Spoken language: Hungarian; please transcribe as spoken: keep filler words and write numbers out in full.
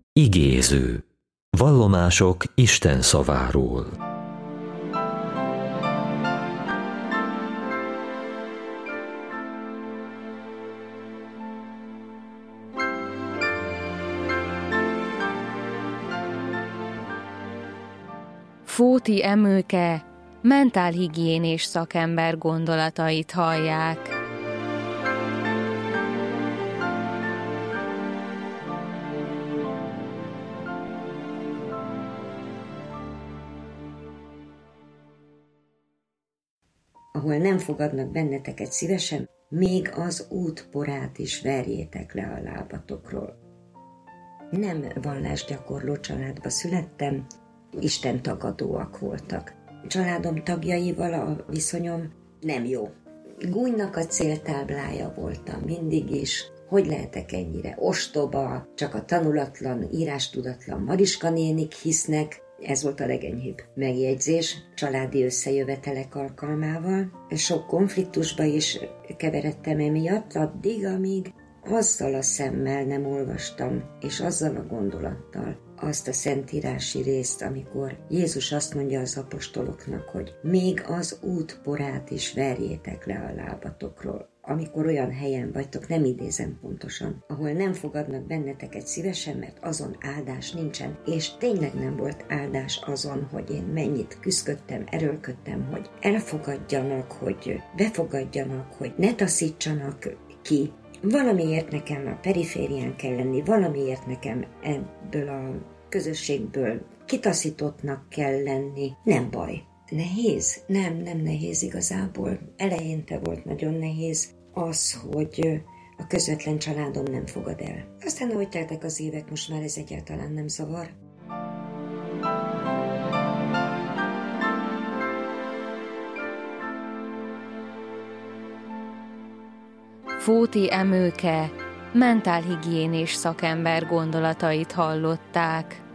Igéző. Vallomások Isten szaváról. Fóti Emőke mentálhigiénés szakember gondolatait hallják. Ahol nem fogadnak benneteket szívesen, még az útporát is verjétek le a lábatokról. Nem vallásgyakorló családba születtem, Isten tagadóak voltak. Családom tagjaival a viszonyom nem jó. Gúnynak a céltáblája voltam mindig is. Hogy lehetek ennyire ostoba, csak a tanulatlan, írástudatlan Mariska nénik hisznek. Ez volt a legenyhébb megjegyzés családi összejövetelek alkalmával. Sok konfliktusba is keveredtem emiatt, addig, amíg azzal a szemmel nem olvastam, és azzal a gondolattal azt a szentírási részt, amikor Jézus azt mondja az apostoloknak, hogy még az útporát is verjétek le a lábatokról. Amikor olyan helyen vagytok, nem idézem pontosan, ahol nem fogadnak benneteket szívesen, mert azon áldás nincsen, és tényleg nem volt áldás azon, hogy én mennyit küzdöttem, erőlködtem, hogy elfogadjanak, hogy befogadjanak, hogy ne taszítsanak ki. Valamiért nekem a periférián kell lenni, valamiért nekem ebből a közösségből kitaszítottnak kell lenni. Nem baj. Nehéz? Nem, nem nehéz igazából. Eleinte volt nagyon nehéz az, hogy a közvetlen családom nem fogad el. Aztán, ahogy teltek az évek, most már ez egyáltalán nem zavar. Fóti Emőke mentálhigiénés szakember gondolatait hallották.